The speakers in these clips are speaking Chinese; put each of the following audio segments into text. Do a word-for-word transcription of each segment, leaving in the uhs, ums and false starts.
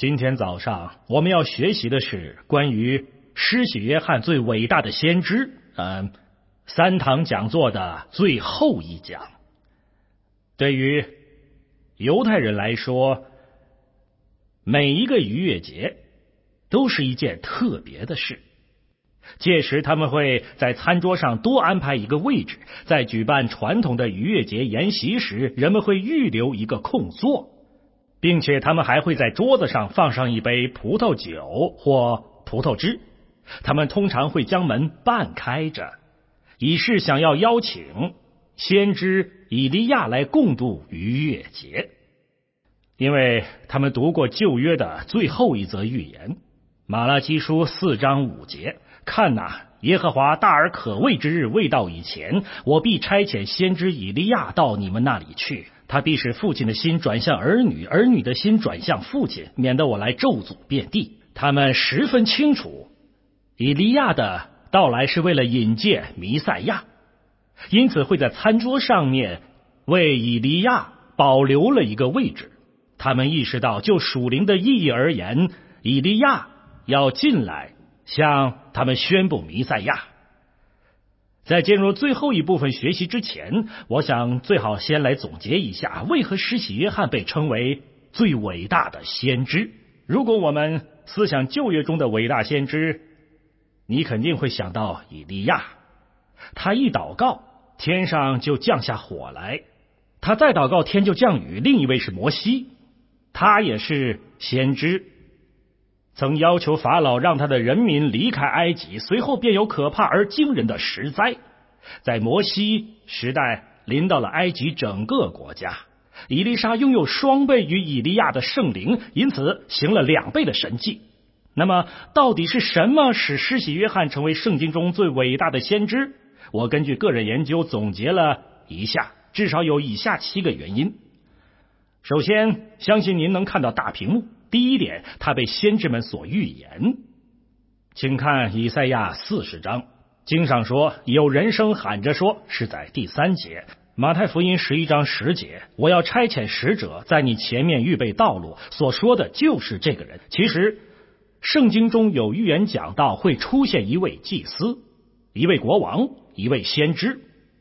今天早上我们要学习的是关于施洗约翰最伟大的先知，嗯，三堂讲座的最后一讲。对于犹太人来说，每一个逾越节都是一件特别的事。届时他们会在餐桌上多安排一个位置，在举办传统的逾越节筵席时，人们会预留一个空座，并且他们还会在桌子上放上一杯葡萄酒或葡萄汁。他们通常会将门半开着，以示想要邀请先知以利亚来共度逾越节。因为他们读过旧约的最后一则预言，马拉基书四章五节，看哪，耶和华大而可畏之日未到以前，我必差遣先知以利亚到你们那里去，他必使父亲的心转向儿女，儿女的心转向父亲，免得我来咒诅遍地。他们十分清楚，以利亚的到来是为了引荐弥赛亚，因此会在餐桌上面为以利亚保留了一个位置。他们意识到，就属灵的意义而言，以利亚要进来向他们宣布弥赛亚。在进入最后一部分学习之前，我想最好先来总结一下，为何施洗约翰被称为最伟大的先知。如果我们思想旧约中的伟大先知，你肯定会想到以利亚。他一祷告，天上就降下火来；他再祷告，天就降雨。另一位是摩西，他也是先知，曾要求法老让他的人民离开埃及，随后便有可怕而惊人的石灾。在摩西时代临到了埃及整个国家。以利沙拥有双倍于以利亚的圣灵，因此行了两倍的神迹。那么到底是什么使施洗约翰成为圣经中最伟大的先知？我根据个人研究总结了一下，至少有以下七个原因。首先，相信您能看到大屏幕。第一点，他被先知们所预言。请看以赛亚四十章，经上说，有人声喊着说，是在第三节。马太福音十一章十节，我要差遣使者在你前面预备道路，所说的就是这个人。其实圣经中有预言讲到会出现一位祭司，一位国王，一位先知。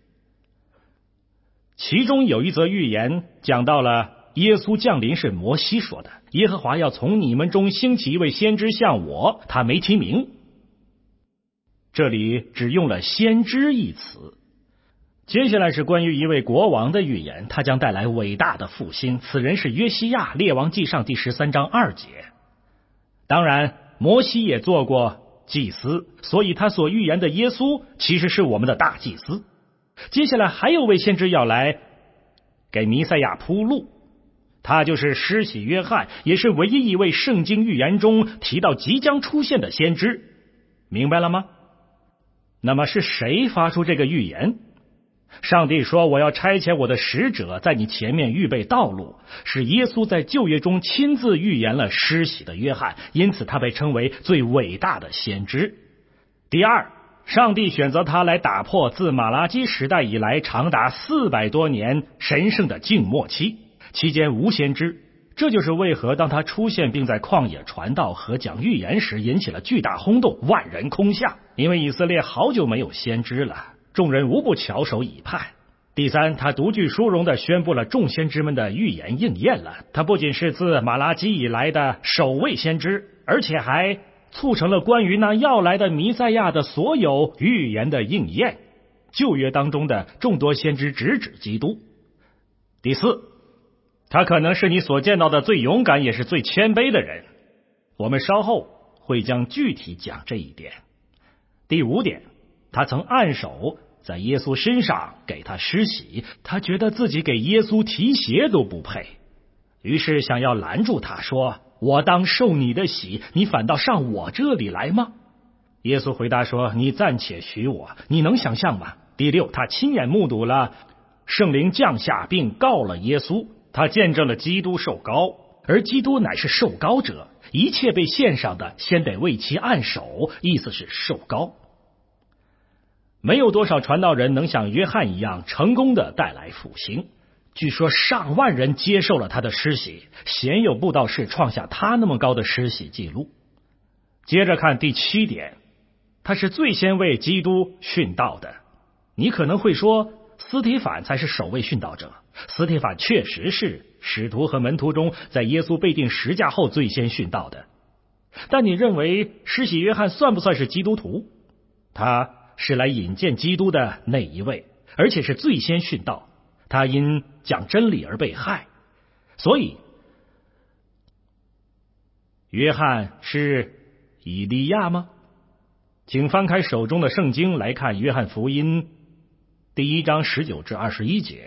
其中有一则预言讲到了耶稣降临是摩西说的，耶和华要从你们中兴起一位先知像我，他没提名，这里只用了先知一词。接下来是关于一位国王的预言，他将带来伟大的复兴，此人是约西亚，列王纪上第十三章二节。当然摩西也做过祭司，所以他所预言的耶稣其实是我们的大祭司。接下来还有位先知要来给弥赛亚铺路，他就是施洗约翰，也是唯一一位圣经预言中提到即将出现的先知。明白了吗？那么是谁发出这个预言？上帝说，我要差遣我的使者在你前面预备道路，是耶稣在旧约中亲自预言了施洗的约翰，因此他被称为最伟大的先知。第二，上帝选择他来打破自马拉基时代以来长达四百多年神圣的静默期，期间无先知。这就是为何当他出现并在旷野传道和讲预言时引起了巨大轰动，万人空巷，因为以色列好久没有先知了，众人无不翘首以盼。第三，他独具殊荣地宣布了众先知们的预言应验了。他不仅是自马拉基以来的首位先知，而且还促成了关于那要来的弥赛亚的所有预言的应验。旧约当中的众多先知直指基督。第四，他可能是你所见到的最勇敢也是最谦卑的人。我们稍后会将具体讲这一点。第五点，他曾按手在耶稣身上给他施洗，他觉得自己给耶稣提鞋都不配，于是想要拦住他，说，我当受你的洗，你反倒上我这里来吗？耶稣回答说，你暂且许我，你能想象吗？第六，他亲眼目睹了圣灵降下并告了耶稣，他见证了基督受膏，而基督乃是受膏者，一切被献上的先得为其按手，意思是受膏。没有多少传道人能像约翰一样成功的带来复兴。 据说上万人接受了他的施洗，鲜有布道士创下他那么高的施洗记录。接着看第七点，他是最先为基督殉道的。你可能会说，司提反才是首位殉道者。司提反确实是使徒和门徒中在耶稣被钉十架后最先殉道的。但你认为施洗约翰算不算是基督徒？他是来引荐基督的那一位，而且是最先殉道。他因讲真理而被害，所以约翰是以利亚吗？请翻开手中的圣经来看约翰福音第一章十九至二十一节。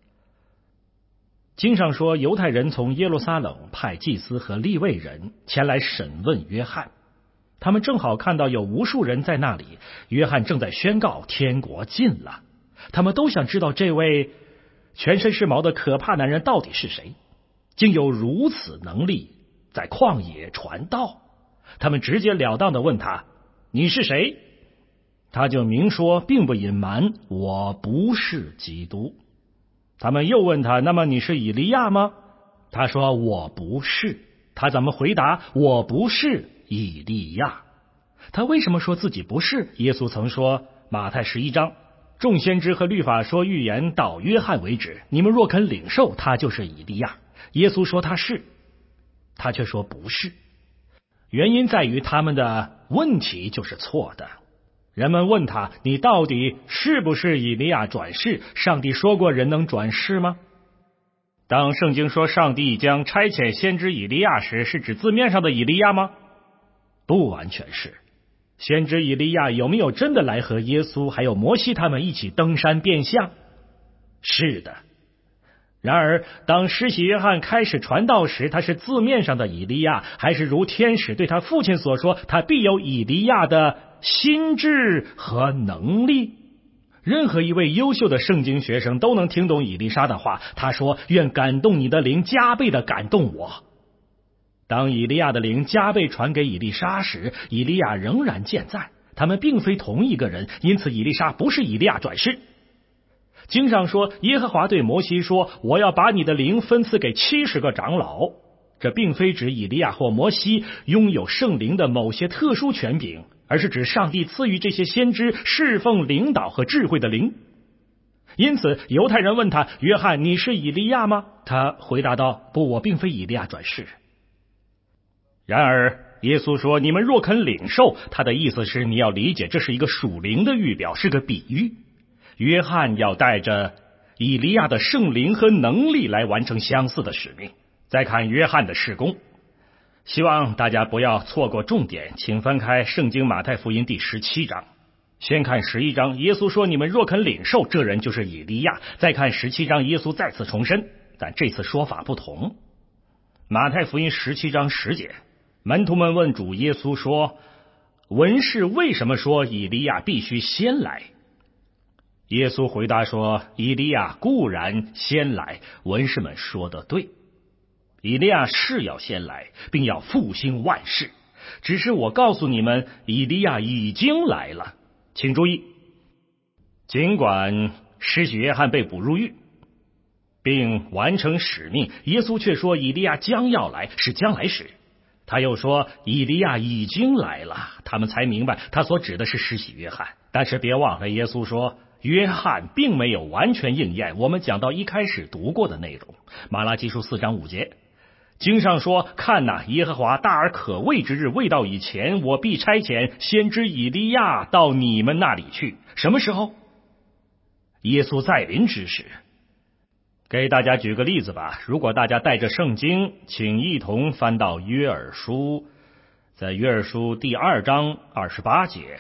经上说，犹太人从耶路撒冷派祭司和利未人前来审问约翰，他们正好看到有无数人在那里，约翰正在宣告天国近了。他们都想知道这位全身是毛的可怕男人到底是谁，竟有如此能力在旷野传道。他们直截了当地问他，你是谁？他就明说，并不隐瞒，我不是基督。他们又问他，那么你是以利亚吗？他说，我不是。他怎么回答？我不是以利亚。他为什么说自己不是？耶稣曾说，马太十一章，众先知和律法说预言到约翰为止，你们若肯领受，他就是以利亚。耶稣说他是，他却说不是。原因在于他们的问题就是错的。人们问他，你到底是不是以利亚转世？上帝说过人能转世吗？当圣经说上帝将差遣先知以利亚时，是指字面上的以利亚吗？不完全是。先知以利亚有没有真的来和耶稣还有摩西他们一起登山变像？是的。然而当施洗约翰开始传道时，他是字面上的以利亚，还是如天使对他父亲所说，他必有以利亚的心智和能力？任何一位优秀的圣经学生都能听懂以利沙的话，他说，愿感动你的灵加倍的感动我。当以利亚的灵加倍传给以利沙时，以利亚仍然健在，他们并非同一个人，因此以利沙不是以利亚转世。经上说，耶和华对摩西说，我要把你的灵分赐给七十个长老。这并非指以利亚或摩西拥有圣灵的某些特殊权柄，而是指上帝赐予这些先知侍奉领导和智慧的灵。因此犹太人问他，约翰，你是以利亚吗？他回答道，不，我并非以利亚转世。然而耶稣说，你们若肯领受，他的意思是你要理解这是一个属灵的预表，是个比喻。约翰要带着以利亚的圣灵和能力来完成相似的使命。再看约翰的事工，希望大家不要错过重点，请翻开圣经马太福音第十七章。先看十一章，耶稣说，你们若肯领受，这人就是以利亚。再看十七章，耶稣再次重申，但这次说法不同。马太福音十七章十节，门徒们问主耶稣说，文士为什么说以利亚必须先来？耶稣回答说，以利亚固然先来，文士们说得对，以利亚是要先来，并要复兴万事。只是我告诉你们，以利亚已经来了。请注意，尽管施洗约翰被捕入狱并完成使命，耶稣却说以利亚将要来，是将来时。他又说以利亚已经来了，他们才明白他所指的是施洗约翰。但是别忘了，耶稣说约翰并没有完全应验我们讲到一开始读过的内容。马拉基书四章五节，经上说，看哪，耶和华大而可畏之日未到以前，我必差遣先知以利亚到你们那里去。什么时候？耶稣再临之时。给大家举个例子吧，如果大家带着圣经，请一同翻到约珥书，在约珥书第二章二十八节。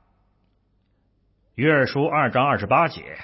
约珥书二章二十八节，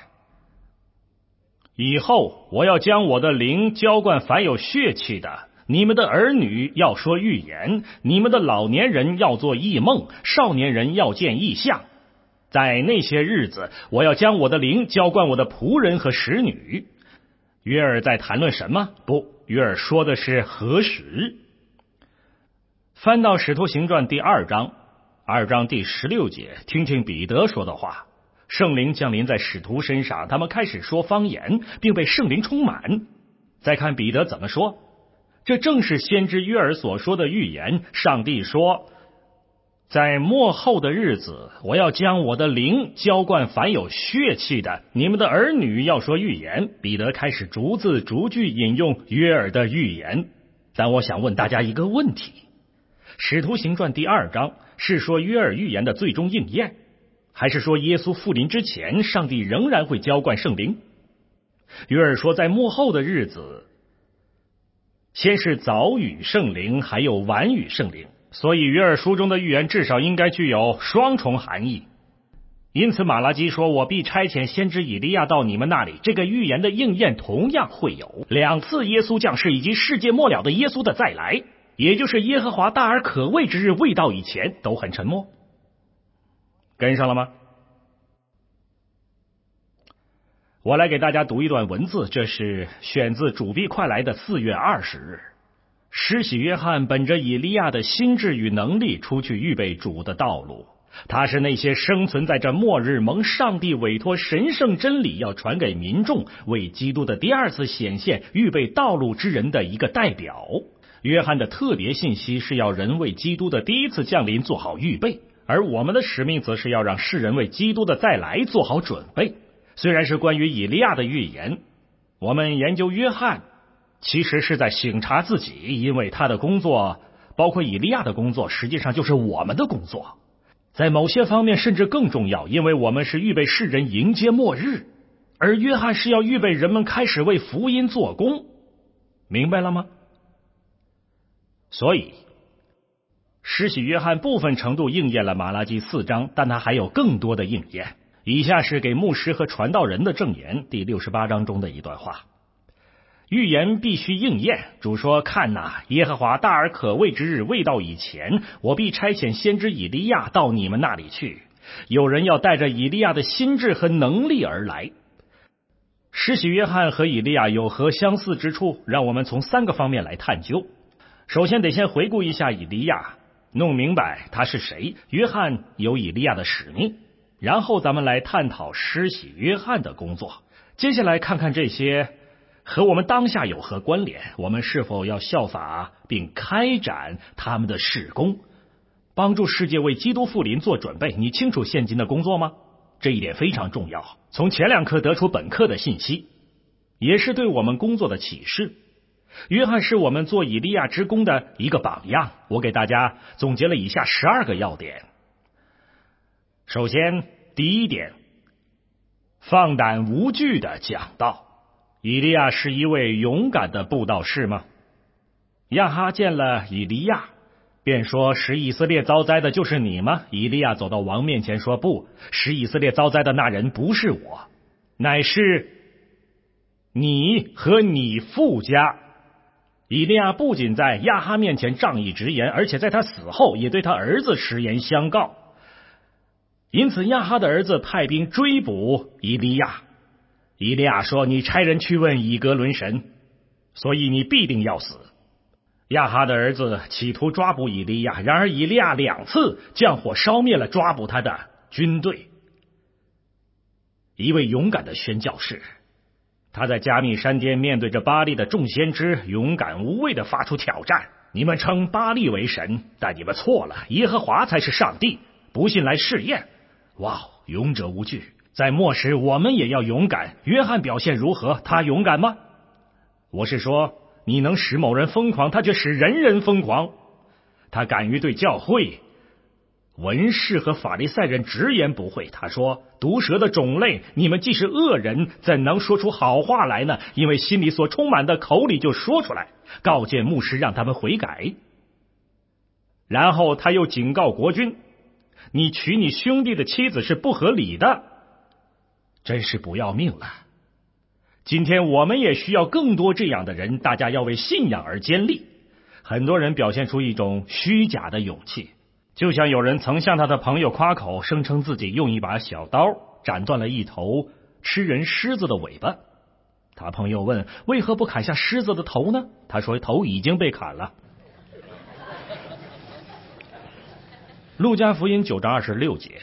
以后我要将我的灵浇灌凡有血气的，你们的儿女要说预言，你们的老年人要做异梦，少年人要见异象。在那些日子，我要将我的灵浇灌我的仆人和使女。约珥在谈论什么？不，约珥说的是何时。翻到使徒行传第二章，二章第十六节，听听彼得说的话。 圣灵降临在使徒身上，他们开始说方言，并被圣灵充满。再看彼得怎么说，这正是先知约珥所说的预言。上帝说，在末后的日子，我要将我的灵浇灌凡有血气的，你们的儿女要说预言。彼得开始逐字逐句引用约珥的预言。但我想问大家一个问题，使徒行传第二章是说约珥预言的最终应验，还是说耶稣复临之前，上帝仍然会浇灌圣灵？约珥说在末后的日子，先是早雨圣灵，还有晚雨圣灵，所以约珥书中的预言至少应该具有双重含义。因此马拉基说，我必差遣先知以利亚到你们那里，这个预言的应验同样会有。两次耶稣降世以及世界末了的耶稣的再来，也就是耶和华大而可畏之日未到以前，都很沉默。跟上了吗？我来给大家读一段文字，这是选自主必快来的四月二十日。施洗约翰本着以利亚的心智与能力出去预备主的道路，他是那些生存在这末日蒙上帝委托神圣真理要传给民众，为基督的第二次显现预备道路之人的一个代表。约翰的特别信息是要人为基督的第一次降临做好预备，而我们的使命则是要让世人为基督的再来做好准备。虽然是关于以利亚的预言，我们研究约翰其实是在省察自己，因为他的工作，包括以利亚的工作，实际上就是我们的工作，在某些方面甚至更重要，因为我们是预备世人迎接末日，而约翰是要预备人们开始为福音做工。明白了吗？所以施洗约翰部分程度应验了马拉基四章，但他还有更多的应验。以下是给牧师和传道人的证言，第六十八章中的一段话。预言必须应验，主说，看哪，耶和华大而可畏之日未到以前，我必差遣先知以利亚到你们那里去。有人要带着以利亚的心智和能力而来。施洗约翰和以利亚有何相似之处？让我们从三个方面来探究。首先得先回顾一下以利亚，弄明白他是谁。约翰有以利亚的使命，然后咱们来探讨施洗约翰的工作。接下来看看这些和我们当下有何关联，我们是否要效法并开展他们的事工，帮助世界为基督复临做准备。你清楚现今的工作吗？这一点非常重要。从前两课得出本课的信息，也是对我们工作的启示。约翰是我们做以利亚之工的一个榜样。我给大家总结了以下十二个要点。首先，第一点，放胆无惧的讲道。以利亚是一位勇敢的布道士吗？亚哈见了以利亚，便说，使以色列遭灾的就是你吗？以利亚走到王面前说，不，使以色列遭灾的那人不是我，乃是你和你父家。以利亚不仅在亚哈面前仗义直言，而且在他死后也对他儿子实言相告。因此亚哈的儿子派兵追捕以利亚。以利亚说，你差人去问以格伦神，所以你必定要死。亚哈的儿子企图抓捕以利亚，然而以利亚两次降火烧灭了抓捕他的军队。一位勇敢的宣教士，他在加密山巅面对着巴利的众先知，勇敢无畏地发出挑战。你们称巴利为神，但你们错了，耶和华才是上帝，不信来试验。哇，勇者无惧。在末时我们也要勇敢。约翰表现如何？他勇敢吗？我是说，你能使某人疯狂，他却使人人疯狂。他敢于对教会、文士和法利赛人直言不讳。他说，毒蛇的种类，你们既是恶人，怎能说出好话来呢？因为心里所充满的，口里就说出来。告诫牧师让他们悔改。然后他又警告国君，你娶你兄弟的妻子是不合理的。真是不要命了。今天我们也需要更多这样的人，大家要为信仰而坚立。很多人表现出一种虚假的勇气，就像有人曾向他的朋友夸口，声称自己用一把小刀斩断了一头吃人狮子的尾巴。他朋友问，为何不砍下狮子的头呢？他说，头已经被砍了。路加福音九章二十六节，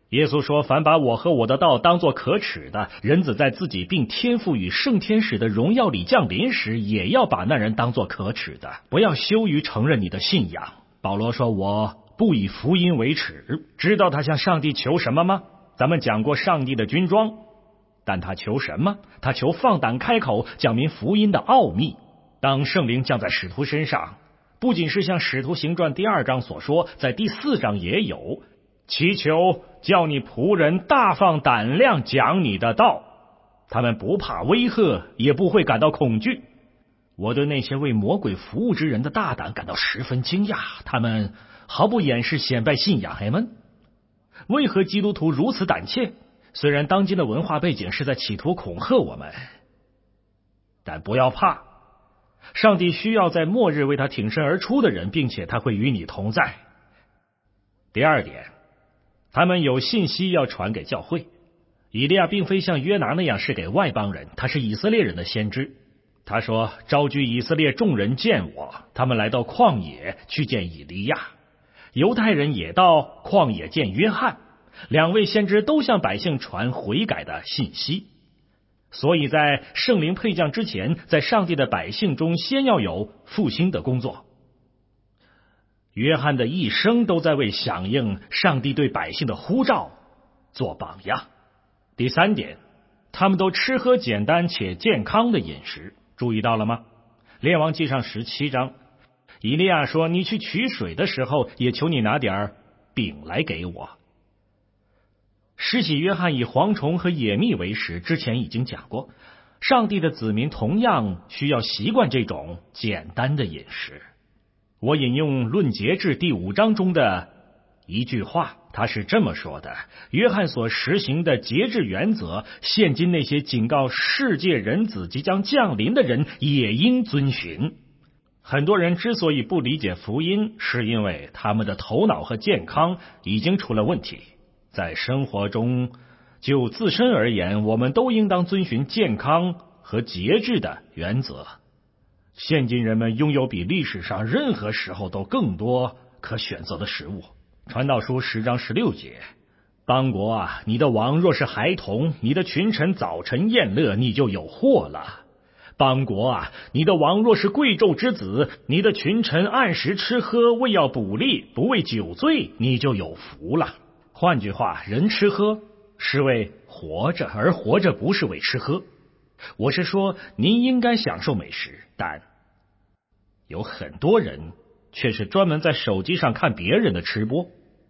耶稣说，凡把我和我的道当作可耻的，人子在自己并天父与圣天使的荣耀里降临时，也要把那人当作可耻的。不要羞于承认你的信仰。保罗说，我不以福音为耻。知道他向上帝求什么吗？咱们讲过上帝的军装，但他求什么？他求放胆开口，讲明福音的奥秘。当圣灵降在使徒身上，不仅是像使徒行传第二章所说，在第四章也有，祈求叫你仆人大放胆量讲你的道。他们不怕威吓，也不会感到恐惧。我对那些为魔鬼服务之人的大胆感到十分惊讶，他们毫不掩饰显摆信仰。黑们，为何基督徒如此胆怯？虽然当今的文化背景是在企图恐吓我们，但不要怕，上帝需要在末日为他挺身而出的人，并且他会与你同在。第二点，他们有信息要传给教会。以利亚并非像约拿那样是给外邦人，他是以色列人的先知。他说，召集以色列众人见我，他们来到旷野去见以利亚。犹太人也到旷野见约翰，两位先知都向百姓传悔改的信息。所以在圣灵配降之前，在上帝的百姓中先要有复兴的工作。约翰的一生都在为响应上帝对百姓的呼召做榜样。第三点，他们都吃喝简单且健康的饮食，注意到了吗？列王记上十七章，以利亚说，你去取水的时候，也求你拿点饼来给我。施洗约翰以蝗虫和野蜜为食，之前已经讲过，上帝的子民同样需要习惯这种简单的饮食。我引用论节制第五章中的一句话，他是这么说的，约翰所实行的节制原则，现今那些警告世界人子即将降临的人也应遵循。很多人之所以不理解福音，是因为他们的头脑和健康已经出了问题。在生活中，就自身而言，我们都应当遵循健康和节制的原则。现今人们拥有比历史上任何时候都更多可选择的食物。传道书十章十六节，邦国啊，你的王若是孩童，你的群臣早晨宴乐，你就有祸了。邦国啊，你的王若是贵胄之子，你的群臣按时吃喝，为要补力，不为酒醉，你就有福了。换句话，人吃喝是为活着，而活着不是为吃喝。我是说，您应该享受美食，但有很多人却是专门在手机上看别人的吃播。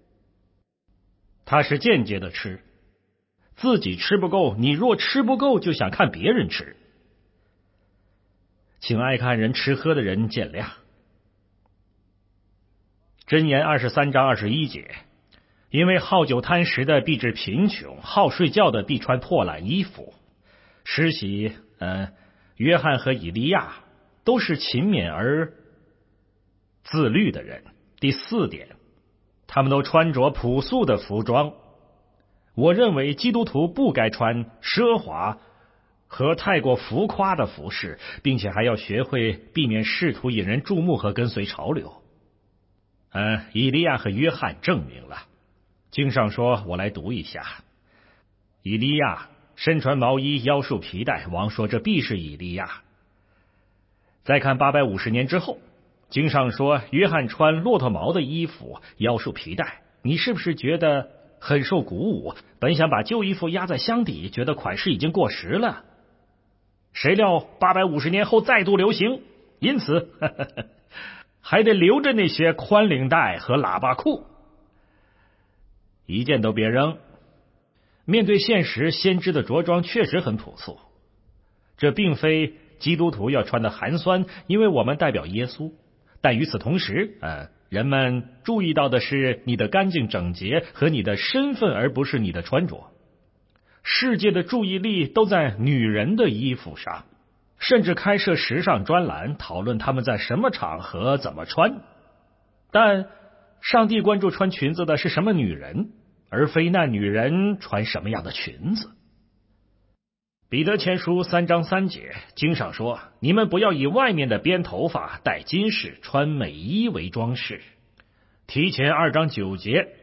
他是间接的吃，自己吃不够，你若吃不够，就想看别人吃。请爱看人吃喝的人见谅。箴言二十三章二十一节，因为好酒贪食的必致贫穷，好睡觉的必穿破烂衣服。施洗呃，约翰和以利亚都是勤勉而自律的人。第四点，他们都穿着朴素的服装。我认为基督徒不该穿奢华和太过浮夸的服饰，并且还要学会避免试图引人注目和跟随潮流。呃，以利亚和约翰证明了。经上说，我来读一下。以利亚身穿毛衣，腰束皮带，王说这必是以利亚。再看八百五十年之后，经上说约翰穿骆驼毛的衣服，腰束皮带。你是不是觉得很受鼓舞？本想把旧衣服压在箱底，觉得款式已经过时了，谁料八百五十年后再度流行，因此呵呵呵还得留着那些宽领带和喇叭裤，一件都别扔。面对现实，先知的着装确实很朴素。这并非基督徒要穿的寒酸，因为我们代表耶稣。但与此同时，呃，人们注意到的是你的干净整洁和你的身份，而不是你的穿着。世界的注意力都在女人的衣服上，甚至开设时尚专栏，讨论他们在什么场合怎么穿。但上帝关注穿裙子的是什么女人，而非那女人穿什么样的裙子。彼得前书三章三节，经上说，你们不要以外面的编头发、戴金饰、穿美衣为装饰。提前二章九节，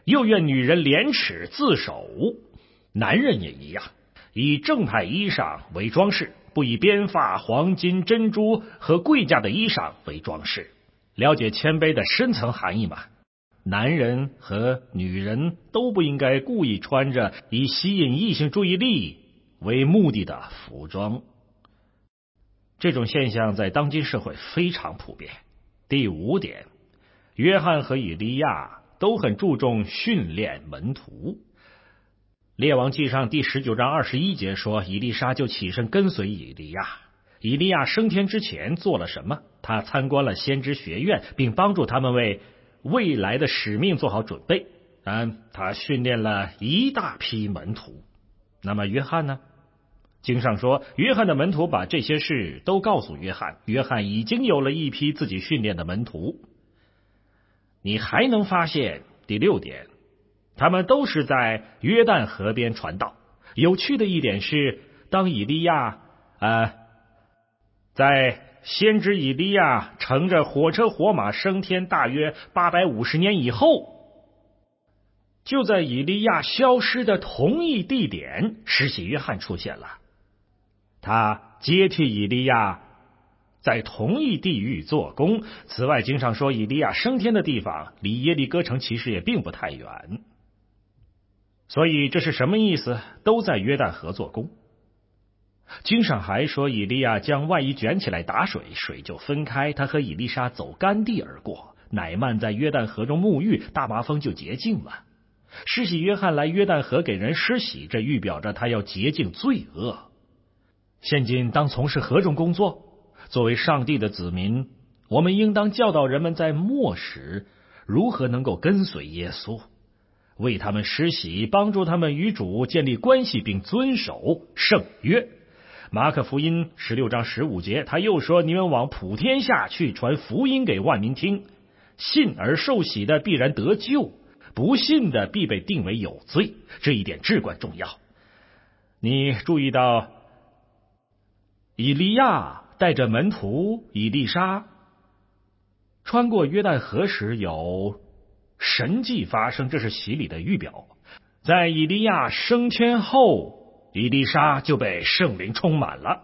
又愿女人廉耻自守，男人也一样，以正派衣裳为装饰，不以编发、黄金、珍珠和贵价的衣裳为装饰。了解谦卑的深层含义吗？男人和女人都不应该故意穿着以吸引异性注意力为目的的服装。这种现象在当今社会非常普遍。第五点，约翰和以利亚都很注重训练门徒。列王纪上第十九章二十一节说，以利沙就起身跟随以利亚。以利亚升天之前做了什么？他参观了先知学院，并帮助他们为未来的使命做好准备。嗯，他训练了一大批门徒。那么约翰呢？经上说，约翰的门徒把这些事都告诉约翰，约翰已经有了一批自己训练的门徒。你还能发现第六点，他们都是在约旦河边传道。有趣的一点是，当以利亚呃，在先知以利亚乘着火车火马升天大约八百五十年以后，就在以利亚消失的同一地点，施洗约翰出现了。他接替以利亚在同一地域做工。此外，经上说以利亚升天的地方离耶利哥城其实也并不太远。所以这是什么意思？都在约旦河做工。经上还说以利亚将外衣卷起来打水，水就分开，他和以利沙走干地而过。乃曼在约旦河中沐浴，大麻风就洁净了。施洗约翰来约旦河给人施洗，这预表着他要洁净罪恶。现今当从事何种工作？作为上帝的子民，我们应当教导人们在末时如何能够跟随耶稣，为他们施洗，帮助他们与主建立关系，并遵守圣约。马可福音十六章十五节，他又说，你们往普天下去，传福音给万民听，信而受洗的必然得救，不信的必被定为有罪。这一点至关重要。你注意到以利亚带着门徒以利沙穿过约旦河时有神迹发生，这是洗礼的预表。在以利亚升天后，以利沙就被圣灵充满了。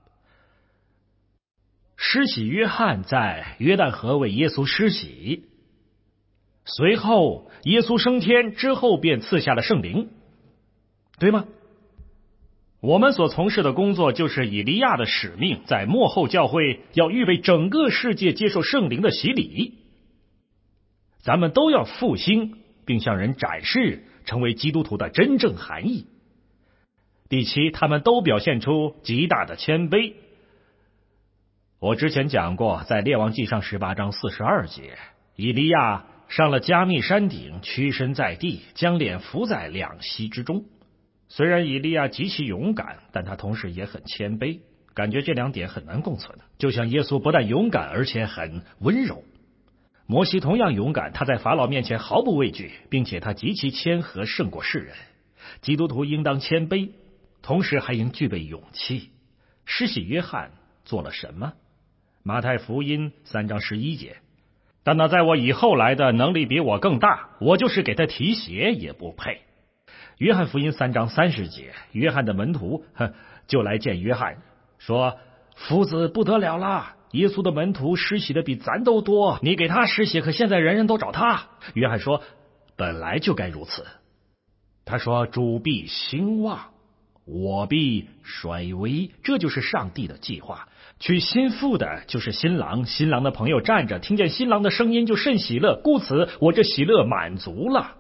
施洗约翰在约旦河为耶稣施洗，随后耶稣升天之后便赐下了圣灵，对吗？我们所从事的工作就是以利亚的使命，在末后教会要预备整个世界接受圣灵的洗礼。咱们都要复兴，并向人展示成为基督徒的真正含义。第七，他们都表现出极大的谦卑。我之前讲过，在列王纪上十八章四十二节，以利亚上了加密山顶，屈身在地，将脸伏在两膝之中。虽然以利亚极其勇敢，但他同时也很谦卑，感觉这两点很难共存。就像耶稣不但勇敢，而且很温柔。摩西同样勇敢，他在法老面前毫不畏惧，并且他极其谦和，胜过世人。基督徒应当谦卑，同时还应具备勇气。施洗约翰做了什么？马太福音三章十一节，但那在我以后来的能力比我更大，我就是给他提鞋也不配。约翰福音三章三十节，约翰的门徒就来见约翰，说：夫子不得了啦！耶稣的门徒施洗的比咱都多，你给他施洗，可现在人人都找他。约翰说：本来就该如此。他说：主必兴旺，我必衰微。这就是上帝的计划。娶新妇的就是新郎，新郎的朋友站着，听见新郎的声音就甚喜乐，故此我这喜乐满足了。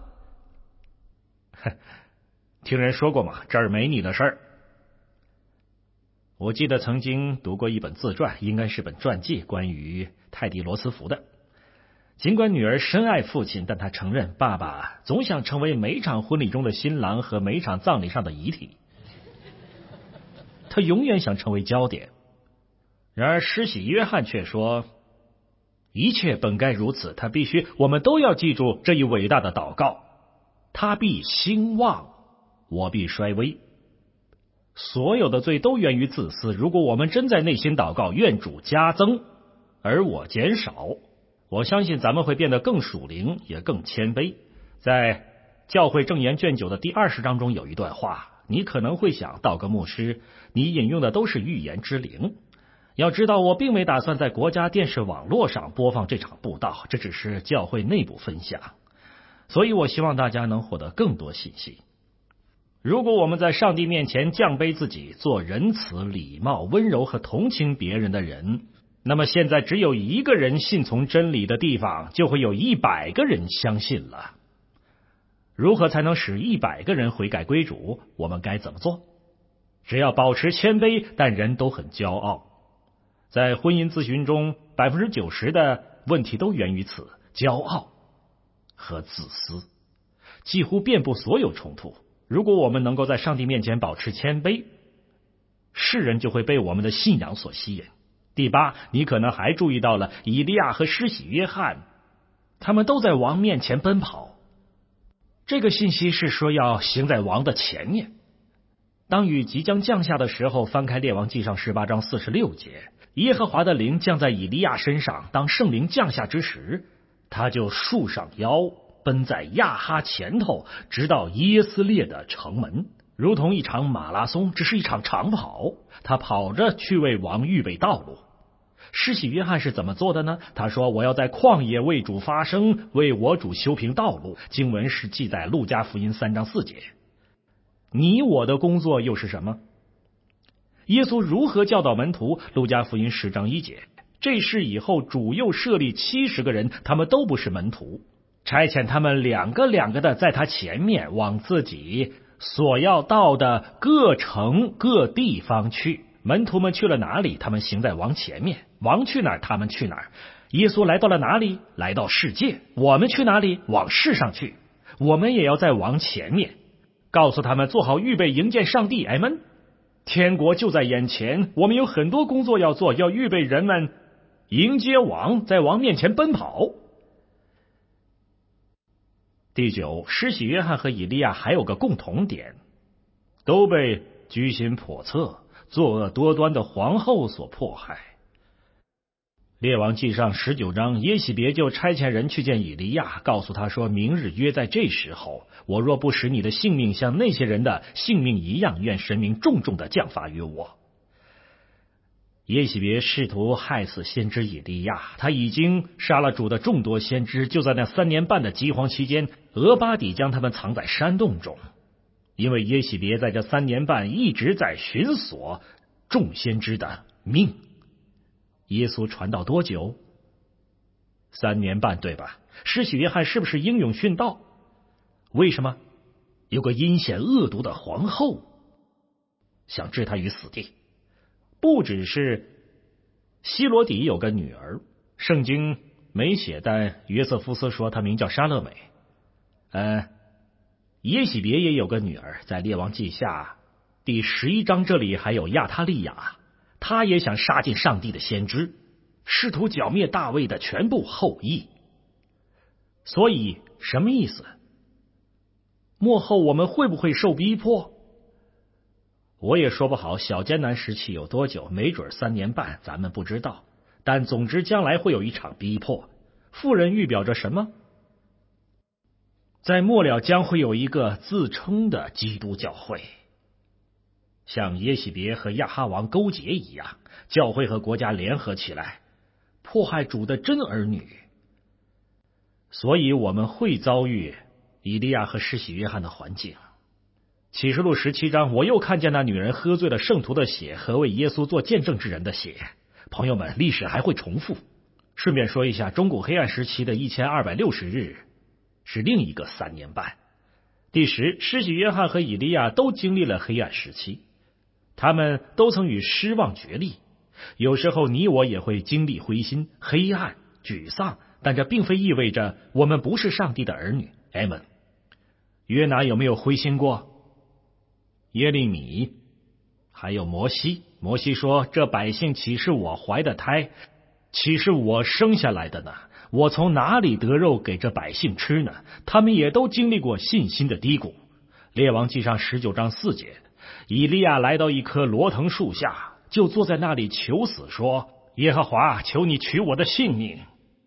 听人说过嘛，这儿没你的事儿。我记得曾经读过一本自传，应该是本传记，关于泰迪罗斯福的。尽管女儿深爱父亲，但她承认爸爸总想成为每场婚礼中的新郎和每场葬礼上的遗体，他永远想成为焦点。然而施洗约翰却说，一切本该如此，他必须，我们都要记住这一伟大的祷告，他必兴旺，我必衰微。所有的罪都源于自私，如果我们真在内心祷告，愿主加增，而我减少，我相信咱们会变得更属灵，也更谦卑。在教会正言卷九的第二十章中有一段话，你可能会想，道格牧师，你引用的都是预言之灵。要知道，我并没打算在国家电视网络上播放这场布道，这只是教会内部分享，所以我希望大家能获得更多信息。如果我们在上帝面前降卑自己，做仁慈、礼貌、温柔和同情别人的人，那么现在只有一个人信从真理的地方，就会有一百个人相信了。如何才能使一百个人悔改归主？我们该怎么做？只要保持谦卑，但人都很骄傲。在婚姻咨询中，百分之九十的问题都源于此：骄傲和自私，几乎遍布所有冲突。如果我们能够在上帝面前保持谦卑，世人就会被我们的信仰所吸引。第八，你可能还注意到了以利亚和施洗约翰，他们都在王面前奔跑。这个信息是说要行在王的前面。当雨即将降下的时候，翻开列王记上十八章四十六节，耶和华的灵降在以利亚身上，当圣灵降下之时，他就束上腰，奔在亚哈前头，直到耶斯列的城门，如同一场马拉松，只是一场长跑。他跑着去为王预备道路。施洗约翰是怎么做的呢？他说，我要在旷野为主发声，为我主修平道路。经文是记在路加福音三章四节。你我的工作又是什么？耶稣如何教导门徒？路加福音十章一节。这事以后，主又设立七十个人，他们都不是门徒，差遣他们两个两个的在他前面，往自己所要到的各城各地方去。门徒们去了哪里？他们行在王前面。王去哪儿，他们去哪儿。耶稣来到了哪里？来到世界。我们去哪里？往世上去。我们也要在王前面，告诉他们做好预备迎见上帝。阿们。天国就在眼前，我们有很多工作要做，要预备人们迎接王，在王面前奔跑。第九，施洗约翰和以利亚还有个共同点，都被居心叵测、作恶多端的皇后所迫害。列王记上十九章，耶洗别就差遣人去见以利亚，告诉他说，明日约在这时候，我若不使你的性命像那些人的性命一样，愿神明重重的降罚于我。耶洗别试图害死先知以利亚，他已经杀了主的众多先知。就在那三年半的饥荒期间，俄巴底将他们藏在山洞中，因为耶洗别在这三年半一直在寻索众先知的命。耶稣传道多久？三年半，对吧？施洗约翰是不是英勇殉道？为什么？有个阴险恶毒的皇后想置他于死地。不只是希罗底有个女儿，圣经没写，但约瑟夫斯说她名叫沙勒美。呃，耶洗别也有个女儿，在列王记下第十一章这里还有亚他利亚，她也想杀尽上帝的先知，试图剿灭大卫的全部后裔。所以什么意思？末后我们会不会受逼迫？我也说不好，小艰难时期有多久，没准三年半，咱们不知道。但总之将来会有一场逼迫。妇人预表着什么？在末了将会有一个自称的基督教会，像耶洗别和亚哈王勾结一样，教会和国家联合起来，迫害主的真儿女。所以我们会遭遇以利亚和施洗约翰的环境。启示录十七章，我又看见那女人喝醉了圣徒的血和为耶稣做见证之人的血。朋友们，历史还会重复。顺便说一下，中古黑暗时期的一千二百六十日是另一个三年半。第十，施洗约翰和以利亚都经历了黑暗时期，他们都曾与失望决裂。有时候你我也会经历灰心、黑暗、沮丧，但这并非意味着我们不是上帝的儿女。阿们。约拿有没有灰心过？耶利米还有摩西，摩西说，这百姓岂是我怀的胎，岂是我生下来的呢？我从哪里得肉给这百姓吃呢？他们也都经历过信心的低谷。列王记上十九章四节，以利亚来到一棵罗藤树下，就坐在那里求死，说，耶和华，求你取我的性命。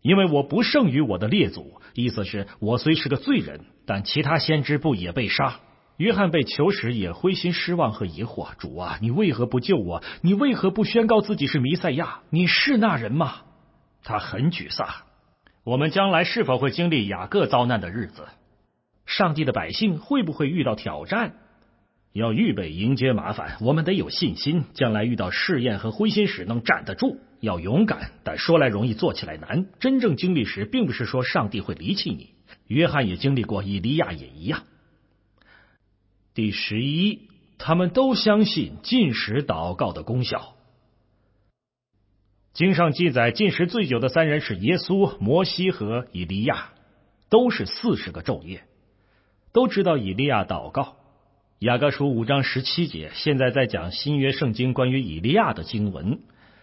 因为我不胜于我的列祖，意思是我虽是个罪人，但其他先知不也被杀？约翰被囚时也灰心失望和疑惑，主啊，你为何不救我？你为何不宣告自己是弥赛亚？你是那人吗？他很沮丧。我们将来是否会经历雅各遭难的日子？上帝的百姓会不会遇到挑战？要预备迎接麻烦，我们得有信心，将来遇到试验和灰心时能站得住。要勇敢，但说来容易做起来难。真正经历时，并不是说上帝会离弃你。约翰也经历过，以利亚也一样。第十一，他们都相信禁食祷告的功效。经上记载，禁食最久的三人是耶稣、摩西和以利亚，都是四十个昼夜。都知道以利亚祷告。雅各书五章十七节，现在在讲新约圣经关于以利亚的经文。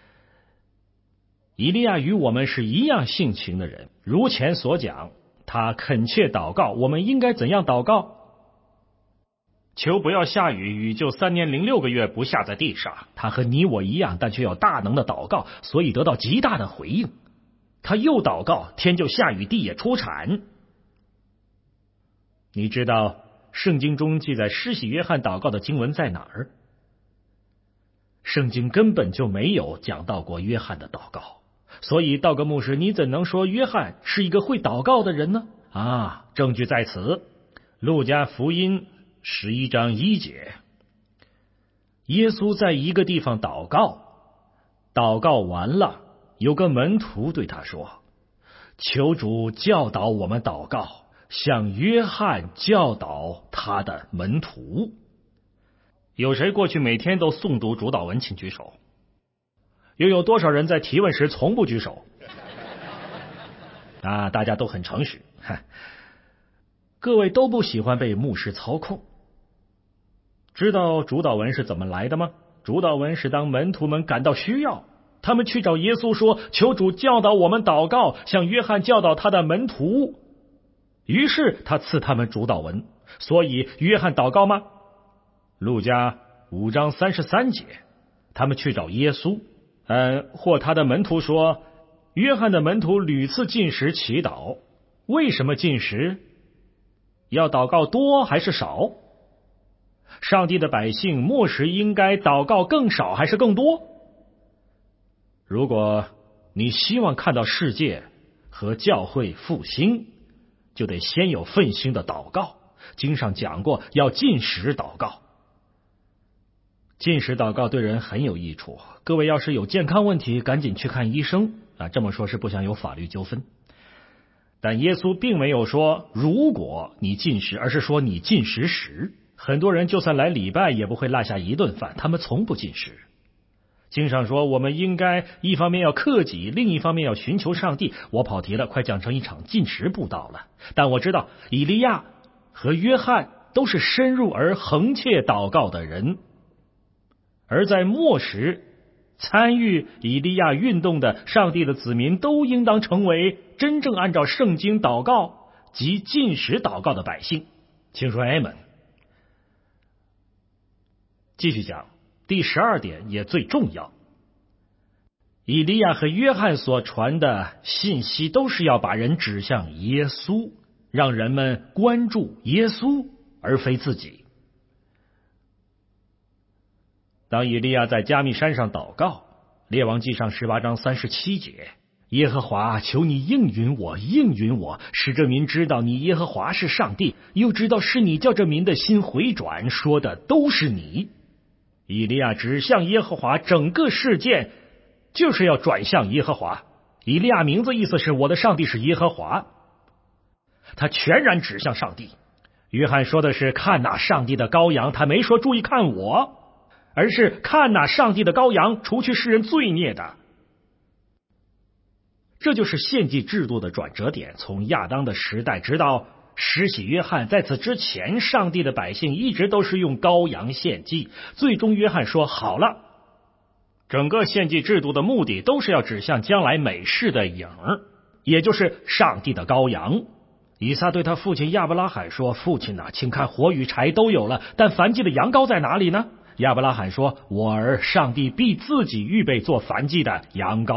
以利亚与我们是一样性情的人，如前所讲，他恳切祷告。我们应该怎样祷告？求不要下雨，雨就三年零六个月不下在地上。他和你我一样，但却要大能的祷告，所以得到极大的回应。他又祷告，天就下雨，地也出产。你知道圣经中记载施洗约翰祷告的经文在哪儿？圣经根本就没有讲到过约翰的祷告，所以道格牧师，你怎能说约翰是一个会祷告的人呢？啊，证据在此，路加福音十一章一节，耶稣在一个地方祷告，祷告完了，有个门徒对他说：“求主教导我们祷告，像约翰教导他的门徒。”有谁过去每天都诵读主祷文，请举手。又有多少人在提问时从不举手？啊，大家都很诚实。各位都不喜欢被牧师操控。知道主祷文是怎么来的吗？主祷文是当门徒们感到需要，他们去找耶稣说：“求主教导我们祷告，像约翰教导他的门徒。”于是他赐他们主祷文。所以约翰祷告吗？路加五章三十三节，他们去找耶稣，嗯，或他的门徒说，约翰的门徒屡次禁食祈祷。为什么禁食？要祷告多还是少？上帝的百姓末时应该祷告更少还是更多？如果你希望看到世界和教会复兴，就得先有奋兴的祷告。经上讲过，要禁食祷告。禁食祷告对人很有益处。各位要是有健康问题，赶紧去看医生啊！这么说是不想有法律纠纷。但耶稣并没有说如果你禁食，而是说你禁食时。很多人就算来礼拜也不会落下一顿饭，他们从不禁食。经上说我们应该一方面要克己，另一方面要寻求上帝。我跑题了，快讲成一场禁食布道了。但我知道以利亚和约翰都是深入而恒切祷告的人，而在末时参与以利亚运动的上帝的子民都应当成为真正按照圣经祷告及禁食祷告的百姓。请说 Amen。 继续讲，第十二点也最重要。以利亚和约翰所传的信息都是要把人指向耶稣，让人们关注耶稣而非自己。当以利亚在加密山上祷告，列王纪上十八章三十七节，耶和华，求你应允我，应允我，使这民知道你耶和华是上帝，又知道是你叫这民的心回转，说的都是你。以利亚指向耶和华，整个事件就是要转向耶和华。以利亚名字意思是我的上帝是耶和华，他全然指向上帝。约翰说的是看那上帝的羔羊，他没说注意看我，而是看那上帝的羔羊，除去世人罪孽的。这就是献祭制度的转折点，从亚当的时代直到施洗约翰。在此之前，上帝的百姓一直都是用羔羊献祭，最终约翰说好了。整个献祭制度的目的都是要指向将来美事的影，也就是上帝的羔羊。以撒对他父亲亚伯拉罕说，父亲哪，请看火与柴都有了，但燔祭的羊羔在哪里呢？亚伯拉罕说，我儿，上帝必自己预备做燔祭的羊羔。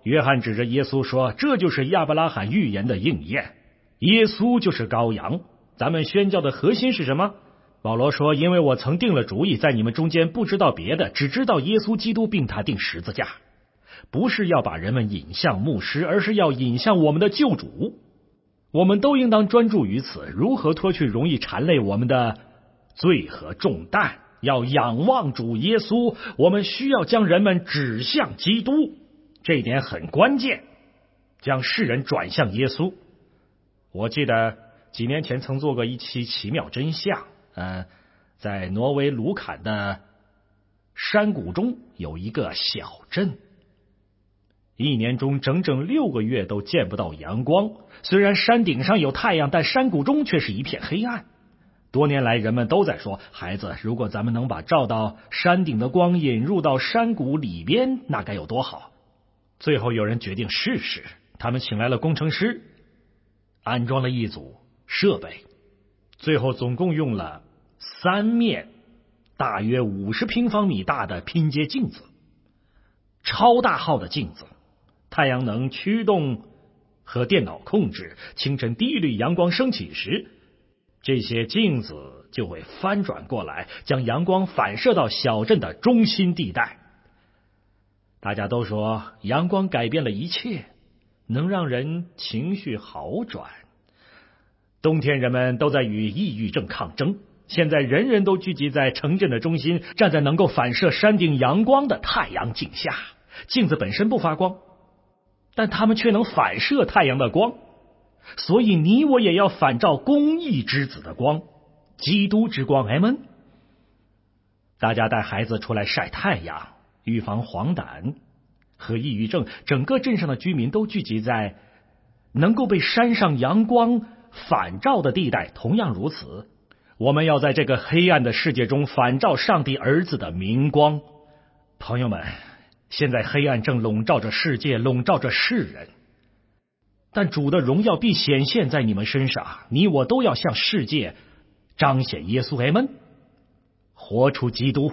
约翰指着耶稣说，这就是亚伯拉罕预言的应验，耶稣就是羔羊。咱们宣教的核心是什么？保罗说，因为我曾定了主意，在你们中间不知道别的，只知道耶稣基督并他定十字架，不是要把人们引向牧师，而是要引向我们的救主。我们都应当专注于此，如何脱去容易缠累我们的罪和重担，要仰望主耶稣。我们需要将人们指向基督，这一点很关键，将世人转向耶稣。我记得几年前曾做过一期奇妙真相，呃，在挪威卢坎的山谷中有一个小镇，一年中整整六个月都见不到阳光，虽然山顶上有太阳，但山谷中却是一片黑暗。多年来人们都在说，孩子，如果咱们能把照到山顶的光引入到山谷里边，那该有多好。最后有人决定试试，他们请来了工程师，安装了一组设备，最后总共用了三面大约五十平方米大的拼接镜子，超大号的镜子，太阳能驱动和电脑控制。清晨第一缕阳光升起时，这些镜子就会翻转过来，将阳光反射到小镇的中心地带。大家都说阳光改变了一切，能让人情绪好转。冬天人们都在与抑郁症抗争，现在人人都聚集在城镇的中心，站在能够反射山顶阳光的太阳镜下。镜子本身不发光，但它们却能反射太阳的光，所以你我也要反照公义之子的光，基督之光。阿们。大家带孩子出来晒太阳，预防黄疸和抑郁症。整个镇上的居民都聚集在能够被山上阳光反照的地带，同样如此。我们要在这个黑暗的世界中反照上帝儿子的明光。朋友们，现在黑暗正笼罩着世界，笼罩着世人，但主的荣耀必显现在你们身上，你我都要向世界彰显耶稣。阿们。活出基督。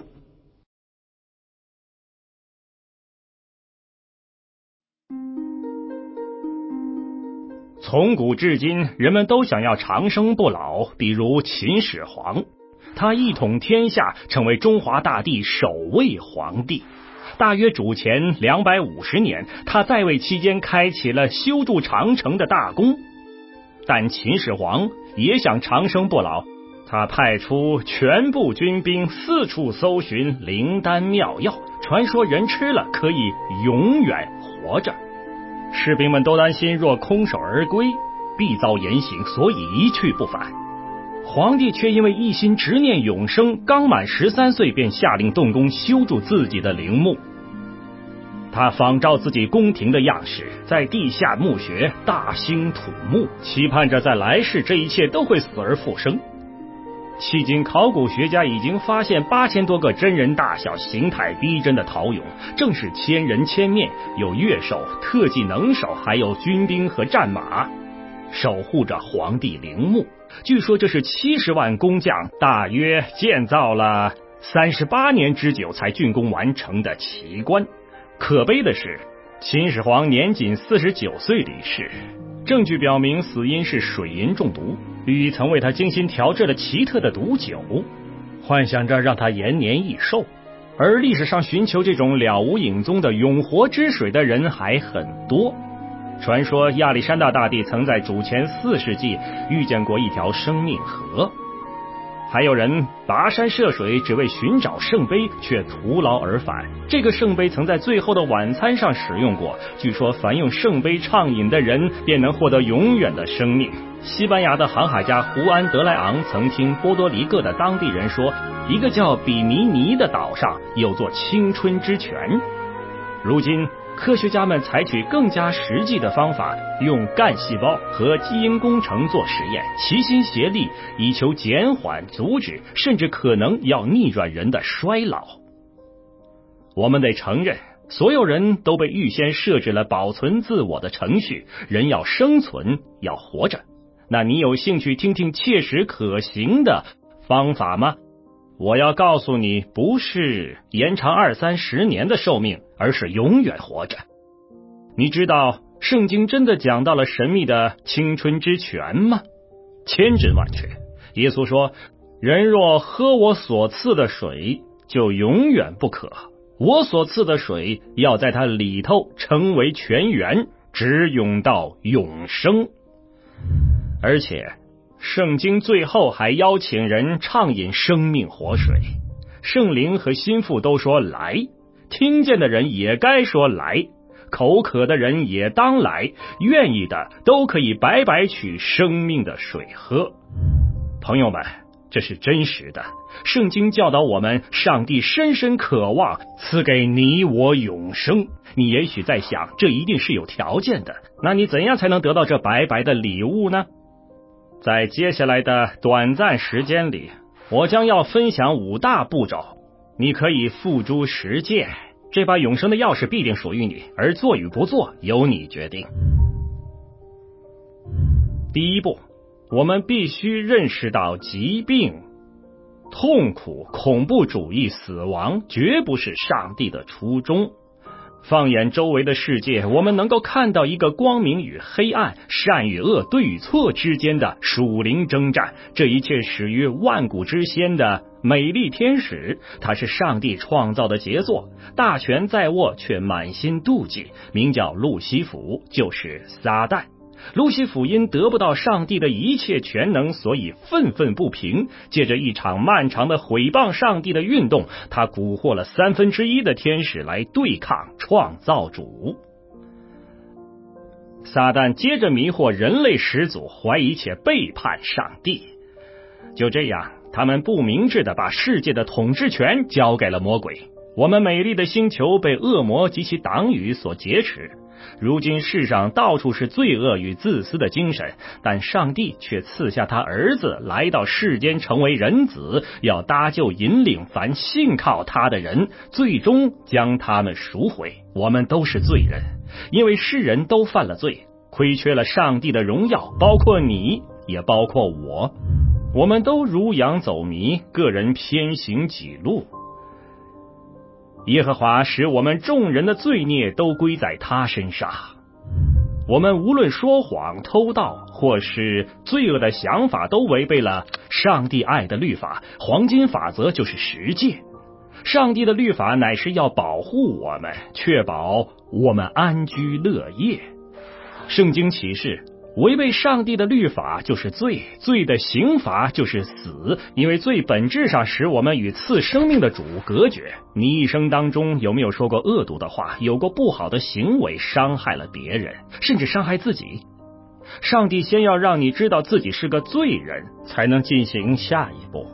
从古至今，人们都想要长生不老，比如秦始皇，他一统天下，成为中华大地首位皇帝。大约主前两百五十年，他在位期间开启了修筑长城的大功。但秦始皇也想长生不老，他派出全部军兵四处搜寻灵丹妙药，传说人吃了可以永远活着。士兵们都担心若空手而归必遭严刑，所以一去不返。皇帝却因为一心执念永生，刚满十三岁便下令动工修筑自己的陵墓。他仿照自己宫廷的样式，在地下墓穴大兴土木，期盼着在来世这一切都会死而复生。迄今考古学家已经发现八千多个真人大小、形态逼真的陶俑，正是千人千面，有乐手、特技能手，还有军兵和战马，守护着皇帝陵墓。据说这是七十万工匠大约建造了三十八年之久才竣工完成的奇观。可悲的是，秦始皇年仅四十九岁离世，证据表明死因是水银中毒，禹曾为他精心调制了奇特的毒酒，幻想着让他延年益寿。而历史上寻求这种了无影踪的永活之水的人还很多。传说亚历山大大帝曾在主前四世纪遇见过一条生命河，还有人跋山涉水只为寻找圣杯，却徒劳而返。这个圣杯曾在最后的晚餐上使用过，据说凡用圣杯畅饮的人便能获得永远的生命。西班牙的航海家胡安·德莱昂曾听波多黎各的当地人说，一个叫比尼尼的岛上有座青春之泉。如今科学家们采取更加实际的方法，用干细胞和基因工程做实验，齐心协力，以求减缓、阻止，甚至可能要逆转人的衰老。我们得承认，所有人都被预先设置了保存自我的程序，人要生存，要活着。那你有兴趣听听切实可行的方法吗？我要告诉你，不是延长二三十年的寿命，而是永远活着。 你知道圣经真的讲到了神秘的青春之泉吗？千真万确。耶稣说，人若喝我所赐的水，就永远不渴，我所赐的水要在它里头成为泉源，直涌到永生。而且圣经最后还邀请人畅饮生命活水，圣灵和心腹都说来，听见的人也该说来，口渴的人也当来，愿意的都可以白白取生命的水喝。朋友们，这是真实的。圣经教导我们，上帝深深渴望赐给你我永生。你也许在想，这一定是有条件的，那你怎样才能得到这白白的礼物呢？在接下来的短暂时间里，我将要分享五大步骤，你可以付诸实践，这把永生的钥匙必定属于你，而做与不做由你决定。第一步，我们必须认识到疾病、痛苦、恐怖主义、死亡绝不是上帝的初衷。放眼周围的世界，我们能够看到一个光明与黑暗、善与恶、对与错之间的属灵征战。这一切始于万古之先的美丽天使，它是上帝创造的杰作，大权在握却满心妒忌，名叫路西弗，就是撒旦。路西弗因得不到上帝的一切全能，所以愤愤不平，借着一场漫长的毁谤上帝的运动，他蛊惑了三分之一的天使来对抗创造主。撒旦接着迷惑人类始祖，怀疑且背叛上帝。就这样，他们不明智地把世界的统治权交给了魔鬼。我们美丽的星球被恶魔及其党羽所劫持。如今世上到处是罪恶与自私的精神，但上帝却赐下他儿子来到世间，成为人子，要搭救引领凡信靠他的人，最终将他们赎回。我们都是罪人，因为世人都犯了罪，亏缺了上帝的荣耀，包括你，也包括我。我们都如羊走迷，个人偏行己路。耶和华使我们众人的罪孽都归在他身上。我们无论说谎、偷盗，或是罪恶的想法，都违背了上帝爱的律法。黄金法则就是十诫。上帝的律法乃是要保护我们，确保我们安居乐业。圣经启示，违背上帝的律法就是罪，罪的刑罚就是死，因为罪本质上使我们与赐生命的主隔绝。你一生当中有没有说过恶毒的话，有过不好的行为，伤害了别人，甚至伤害自己？上帝先要让你知道自己是个罪人，才能进行下一步。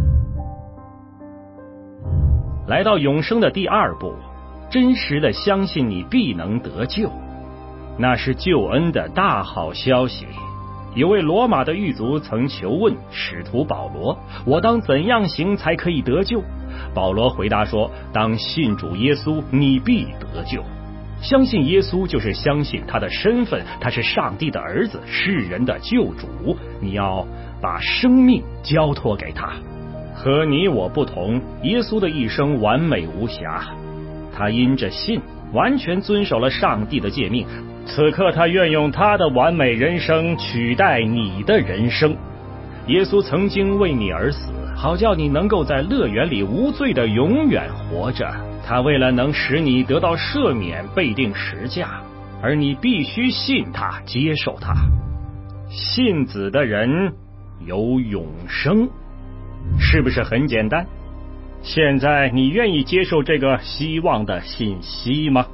来到永生的第二步，真实的相信你必能得救。那是救恩的大好消息。有位罗马的狱卒曾求问使徒保罗，我当怎样行才可以得救？保罗回答说，当信主耶稣，你必得救。相信耶稣就是相信他的身份，他是上帝的儿子，世人的救主。你要把生命交托给他。和你我不同，耶稣的一生完美无瑕，他因着信完全遵守了上帝的诫命，此刻他愿用他的完美人生取代你的人生。耶稣曾经为你而死，好叫你能够在乐园里无罪的永远活着。他为了能使你得到赦免，被定十架，而你必须信他，接受他。信子的人有永生，是不是很简单？现在你愿意接受这个希望的信息吗？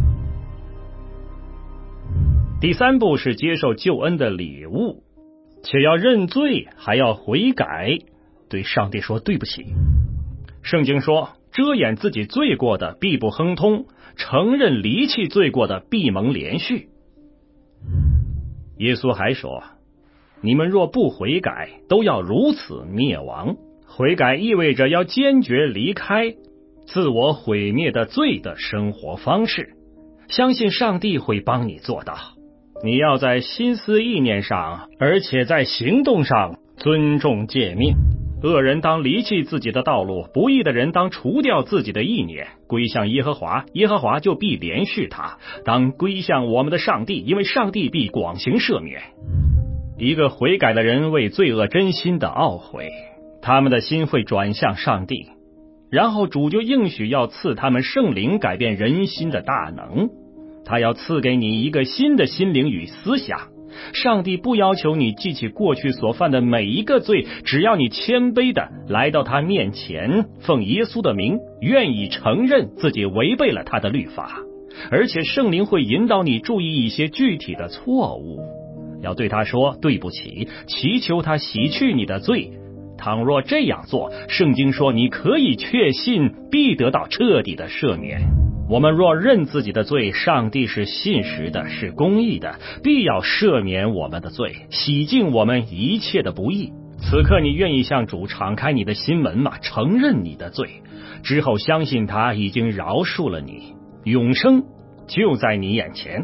第三步是接受救恩的礼物，且要认罪，还要悔改，对上帝说对不起。圣经说，遮掩自己罪过的必不亨通，承认离弃罪过的必蒙连续。耶稣还说，你们若不悔改，都要如此灭亡。悔改意味着要坚决离开自我毁灭的罪的生活方式，相信上帝会帮你做到。你要在心思意念上，而且在行动上尊重诫命。恶人当离弃自己的道路，不义的人当除掉自己的意念。 归向耶和华，耶和华就必怜恤他。当归向我们的上帝，因为上帝必广行赦免。一个悔改的人为罪恶真心的懊悔，他们的心会转向上帝，然后主就应许要赐他们圣灵，改变人心的大能。他要赐给你一个新的心灵与思想。上帝不要求你记起过去所犯的每一个罪，只要你谦卑的来到他面前，奉耶稣的名，愿意承认自己违背了他的律法，而且圣灵会引导你注意一些具体的错误，要对他说对不起，祈求他洗去你的罪。倘若这样做，圣经说你可以确信必得到彻底的赦免。我们若认自己的罪，上帝是信实的，是公义的，必要赦免我们的罪，洗净我们一切的不义。此刻你愿意向主敞开你的心门吗？承认你的罪之后，相信他已经饶恕了你，永生就在你眼前。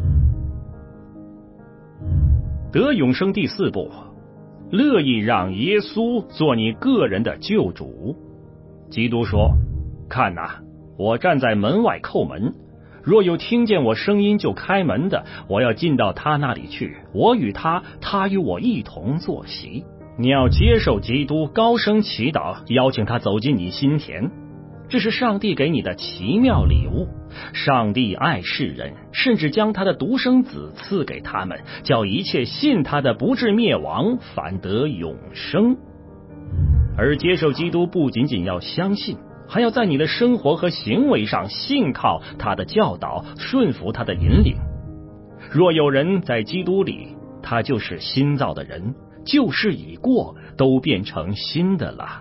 得永生第四步，乐意让耶稣做你个人的救主。基督说，看哪，我站在门外叩门，若有听见我声音就开门的，我要进到他那里去，我与他，他与我一同坐席。你要接受基督，高声祈祷，邀请他走进你心田。这是上帝给你的奇妙礼物。上帝爱世人，甚至将他的独生子赐给他们，叫一切信他的不至灭亡，反得永生。而接受基督不仅仅要相信，还要在你的生活和行为上信靠他的教导，顺服他的引领。若有人在基督里，他就是新造的人，旧事已过，都变成新的了。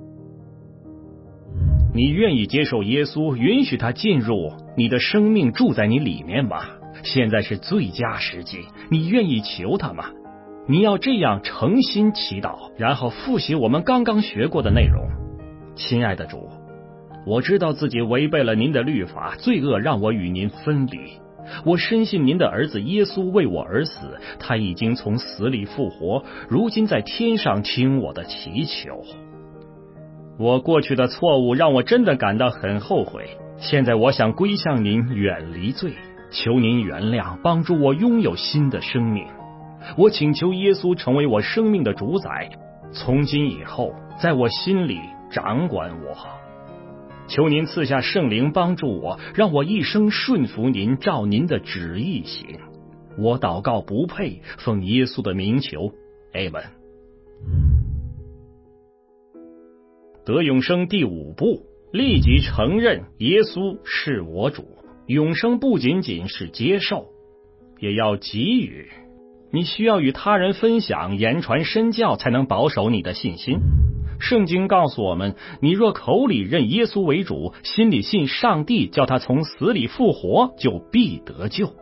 你愿意接受耶稣，允许他进入你的生命，住在你里面吗？现在是最佳时机，你愿意求他吗？你要这样诚心祈祷，然后复习我们刚刚学过的内容。亲爱的主，我知道自己违背了您的律法，罪恶让我与您分离。我深信您的儿子耶稣为我而死，他已经从死里复活，如今在天上听我的祈求。我过去的错误让我真的感到很后悔，现在我想归向您，远离罪，求您原谅，帮助我拥有新的生命。我请求耶稣成为我生命的主宰，从今以后在我心里掌管我。求您赐下圣灵帮助我，让我一生顺服您，照您的旨意行。我祷告不配，奉耶稣的名求，阿们。得永生第五步，立即承认耶稣是我主。永生不仅仅是接受，也要给予。你需要与他人分享，言传身教，才能保守你的信心。圣经告诉我们，你若口里认耶稣为主，心里信上帝叫他从死里复活，就必得救。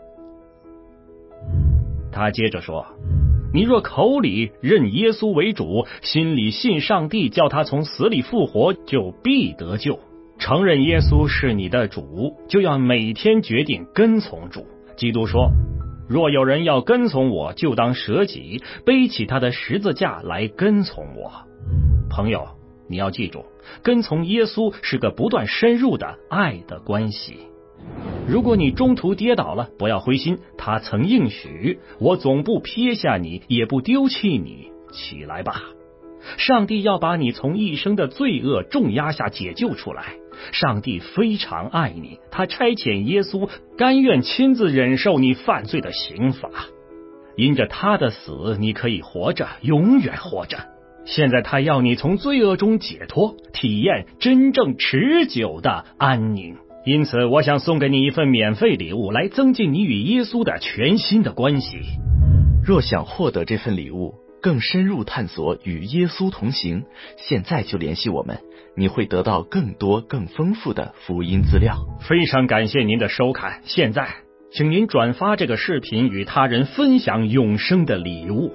他接着说，你若口里认耶稣为主，心里信上帝叫他从死里复活，就必得救。承认耶稣是你的主，就要每天决定跟从主。基督说，若有人要跟从我，就当舍己，背起他的十字架来跟从我。朋友，你要记住，跟从耶稣是个不断深入的爱的关系。如果你中途跌倒了，不要灰心，他曾应许，我总不撇下你，也不丢弃你，起来吧。上帝要把你从一生的罪恶重压下解救出来。上帝非常爱你，他差遣耶稣，甘愿亲自忍受你犯罪的刑罚。因着他的死，你可以活着，永远活着。现在他要你从罪恶中解脱，体验真正持久的安宁。因此我想送给你一份免费礼物，来增进你与耶稣的全新的关系。 若想获得这份礼物，更深入探索与耶稣同行，现在就联系我们，你会得到更多更丰富的福音资料。 非常感谢您的收看，现在请您转发这个视频，与他人分享永生的礼物。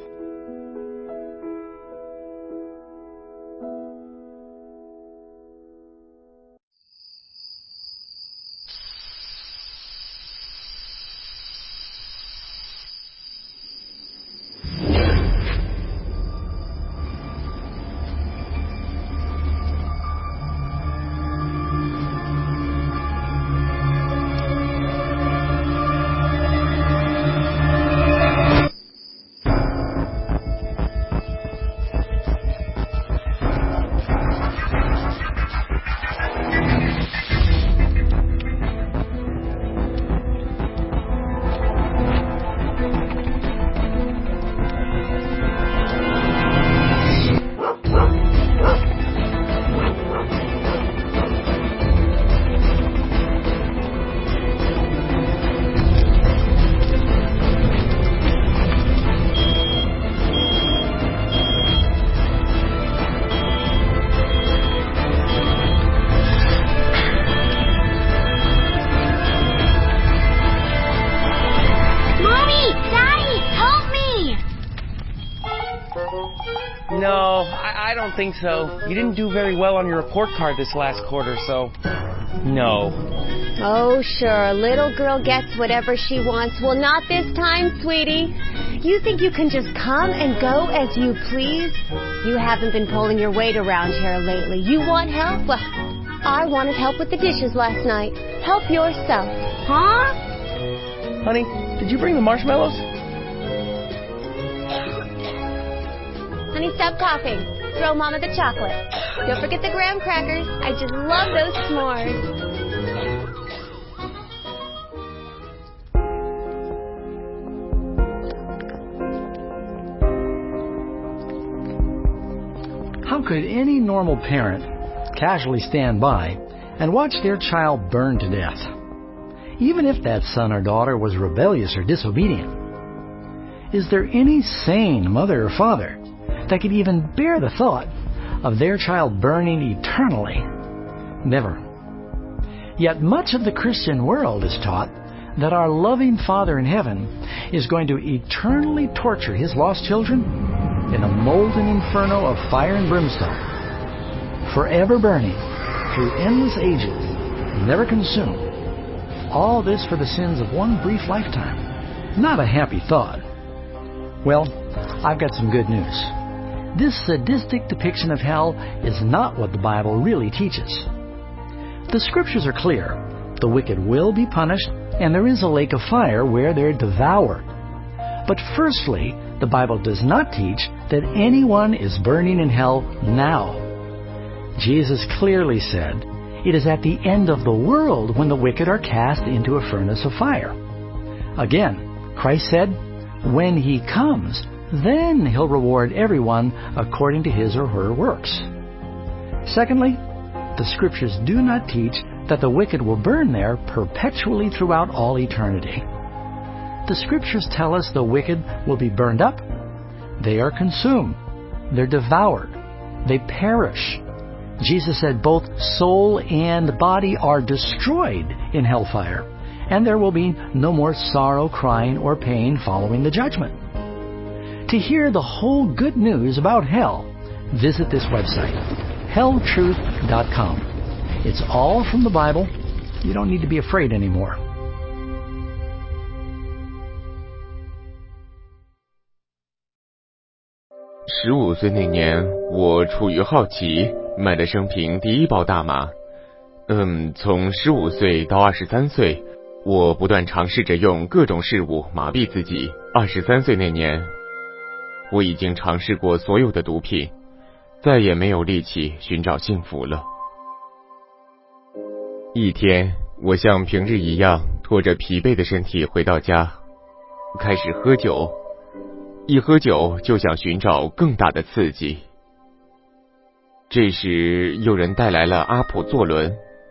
No, I, I don't think so. You didn't do very well on your report card this last quarter, so no. Oh, sure. Little girl gets whatever she wants. Well, not this time, sweetie. You think you can just come and go as you please? You haven't been pulling your weight around here lately. You want help? Well, I wanted help with the dishes last night. Help yourself. Huh? Honey, did you bring the marshmallows? Honey, stop coughing. Throw Mama the chocolate. Don't forget the graham crackers. I just love those s'mores. How could any normal parent casually stand by and watch their child burn to death, even if that son or daughter was rebellious or disobedient? Is there any sane mother or father that could even bear the thought of their child burning eternally? Never. Yet much of the Christian world is taught that our loving Father in heaven is going to eternally torture His lost children in a molten inferno of fire and brimstone, forever burning through endless ages, never consumed. All this for the sins of one brief lifetime. Not a happy thought. Well, I've got some good news. This sadistic depiction of hell is not what the Bible really teaches. The Scriptures are clear. The wicked will be punished, and there is a lake of fire where they're devoured. But firstly, the Bible does not teach that anyone is burning in hell now. Jesus clearly said, it is at the end of the world when the wicked are cast into a furnace of fire. Again, Christ said, when He comes, then He'll reward everyone according to his or her works. Secondly, the Scriptures do not teach that the wicked will burn there perpetually throughout all eternity. The Scriptures tell us the wicked will be burned up. They are consumed. They're devoured. They perish. Jesus said both soul and body are destroyed in hellfire, and there will be no more sorrow, crying, or pain following the judgment. To hear the whole good news about hell, visit this website, hell truth dot com. It's all from the Bible. You don't need to be afraid anymore. 十五岁那年，我出于好奇买了生平第一包大麻。嗯，从十五岁到二十三岁，我不断尝试着用各种事物麻痹自己。二十三岁那年，我已经尝试过所有的毒品，再也没有力气寻找幸福了。一天，我像平日一样拖着疲惫的身体回到家，开始喝酒。一喝酒就想寻找更大的刺激。这时有人带来了阿普唑仑，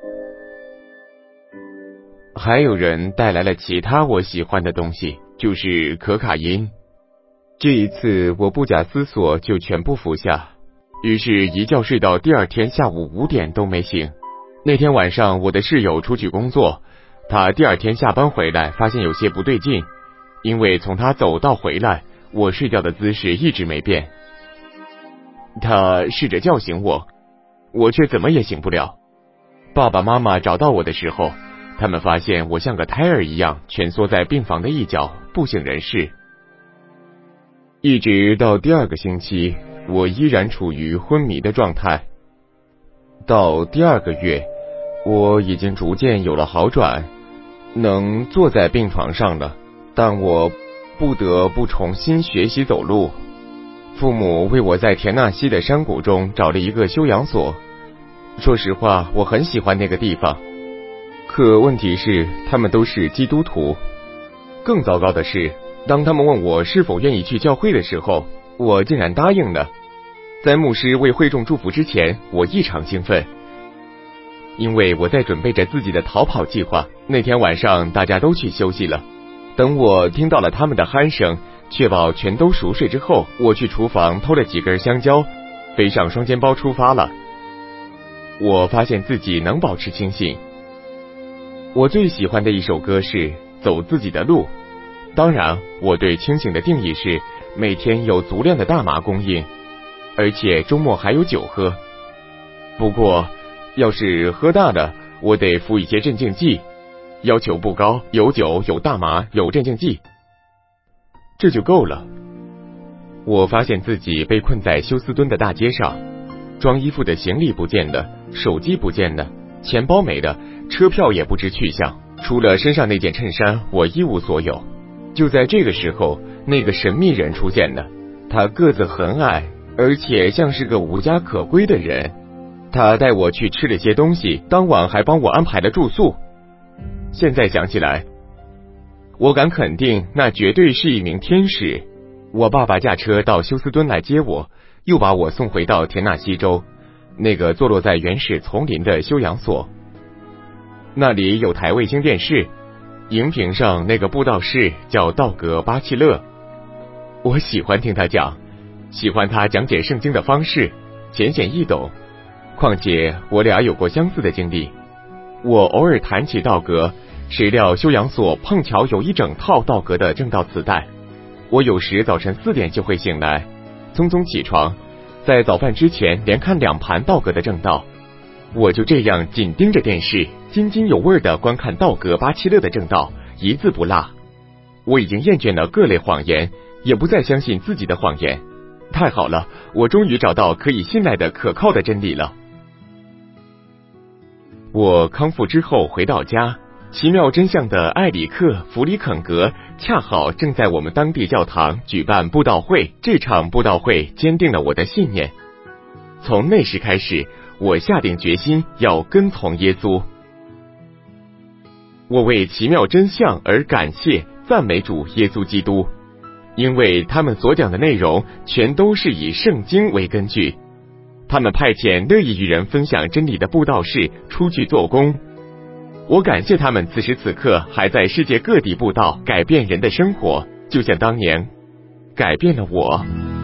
还有人带来了其他我喜欢的东西，就是可卡因。这一次我不假思索就全部服下，于是一觉睡到第二天下午五点都没醒。那天晚上我的室友出去工作，他第二天下班回来发现有些不对劲，因为从他走到回来，我睡觉的姿势一直没变。他试着叫醒我，我却怎么也醒不了。爸爸妈妈找到我的时候，他们发现我像个胎儿一样蜷缩在病房的一角，不省人事。一直到第二个星期，我依然处于昏迷的状态。到第二个月，我已经逐渐有了好转，能坐在病床上了，但我不得不重新学习走路。父母为我在田纳西的山谷中找了一个休养所。说实话，我很喜欢那个地方。可问题是，他们都是基督徒。更糟糕的是，当他们问我是否愿意去教会的时候，我竟然答应了。在牧师为会众祝福之前，我异常兴奋，因为我在准备着自己的逃跑计划。那天晚上大家都去休息了，等我听到了他们的鼾声，确保全都熟睡之后，我去厨房偷了几根香蕉，背上双肩包出发了。我发现自己能保持清醒。我最喜欢的一首歌是《走自己的路》。当然，我对清醒的定义是每天有足量的大麻供应，而且周末还有酒喝。不过，要是喝大了，我得服一些镇静剂，要求不高，有酒、有大麻、有镇静剂，这就够了。我发现自己被困在休斯敦的大街上，装衣服的行李不见了，手机不见了，钱包没了，车票也不知去向，除了身上那件衬衫，我一无所有。就在这个时候，那个神秘人出现了，他个子很矮，而且像是个无家可归的人。他带我去吃了些东西，当晚还帮我安排了住宿。现在想起来，我敢肯定那绝对是一名天使。我爸爸驾车到休斯敦来接我，又把我送回到田纳西州那个坐落在原始丛林的休养所。那里有台卫星电视，荧屏上那个布道士叫道格·巴契勒。我喜欢听他讲，喜欢他讲解圣经的方式，浅显易懂。况且我俩有过相似的经历，我偶尔谈起道格，谁料休养所碰巧有一整套道格的正道磁带。我有时早晨四点就会醒来，匆匆起床，在早饭之前连看两盘道格的正道。我就这样紧盯着电视，津津有味地观看道格巴契勒的正道，一字不落。我已经厌倦了各类谎言，也不再相信自己的谎言。太好了，我终于找到可以信赖的可靠的真理了。我康复之后回到家，奇妙真相的艾里克·弗里肯格恰好正在我们当地教堂举办布道会。这场布道会坚定了我的信念。从那时开始，我下定决心要跟从耶稣。我为奇妙真相而感谢赞美主耶稣基督，因为他们所讲的内容全都是以圣经为根据。他们派遣乐意与人分享真理的布道士出去做工，我感谢他们此时此刻还在世界各地布道，改变人的生活，就像当年改变了我。